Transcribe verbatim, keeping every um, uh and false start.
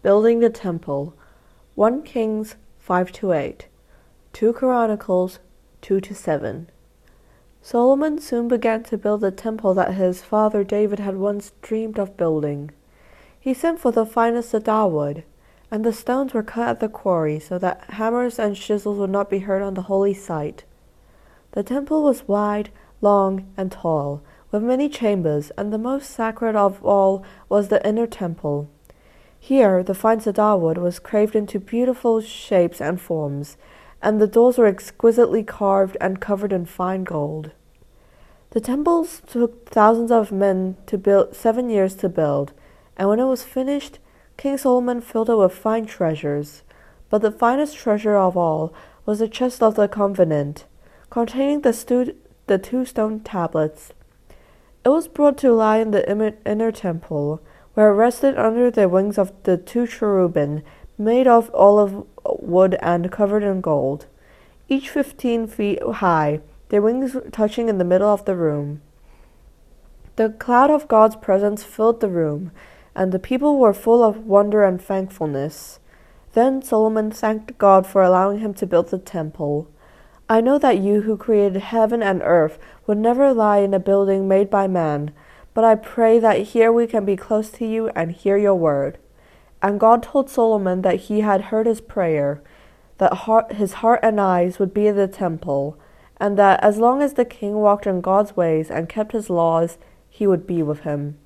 Building the Temple. First Kings five to eight. Second Chronicles two to seven. Solomon soon began to build the temple that his father David had once dreamed of building. He sent for the finest cedar wood, and the stones were cut at the quarry so that hammers and chisels would not be heard on the holy site. The temple was wide, long, and tall, with many chambers, and the most sacred of all was the inner temple. Here the fine cedar wood was carved into beautiful shapes and forms, and the doors were exquisitely carved and covered in fine gold. The temples took thousands of men to build, seven years to build, and when it was finished, King Solomon filled it with fine treasures. But the finest treasure of all was the chest of the covenant, containing the, stu- the two stone tablets. It was brought to lie in the im- inner temple, where it rested under the wings of the two cherubim, made of olive wood and covered in gold, each fifteen feet high, their wings touching in the middle of the room. The cloud of God's presence filled the room, and the people were full of wonder and thankfulness. Then Solomon thanked God for allowing him to build the temple. "I know that you who created heaven and earth would never lie in a building made by man, but I pray that here we can be close to you and hear your word." And God told Solomon that he had heard his prayer, that heart, his heart and eyes would be in the temple, and that as long as the king walked in God's ways and kept his laws, he would be with him.